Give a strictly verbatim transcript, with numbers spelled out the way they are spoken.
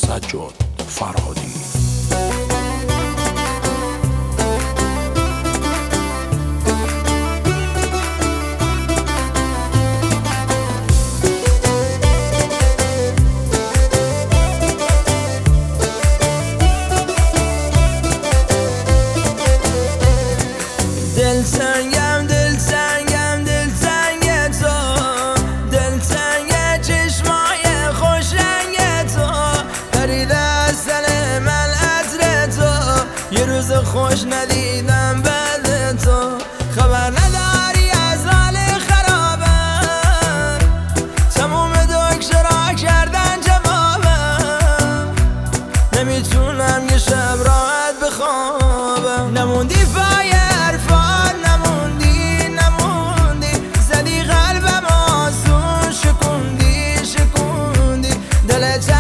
سجاد فرهادی. دل سنگم دل سنگم دل سنگ تو، دل سنگ چشمای خوش رنگ تو، پرید از دل من عطر تو، یه روز خوش ندیدم بعد تو. خبر نداری از حال خرابم، تموم دکترا کردن جوابم، نمیتونم یه شب راحت بخوابم. نموندی پای حرفان، نموندی نموندی، زدی قلبم آسون، شکوندی شکوندی دلت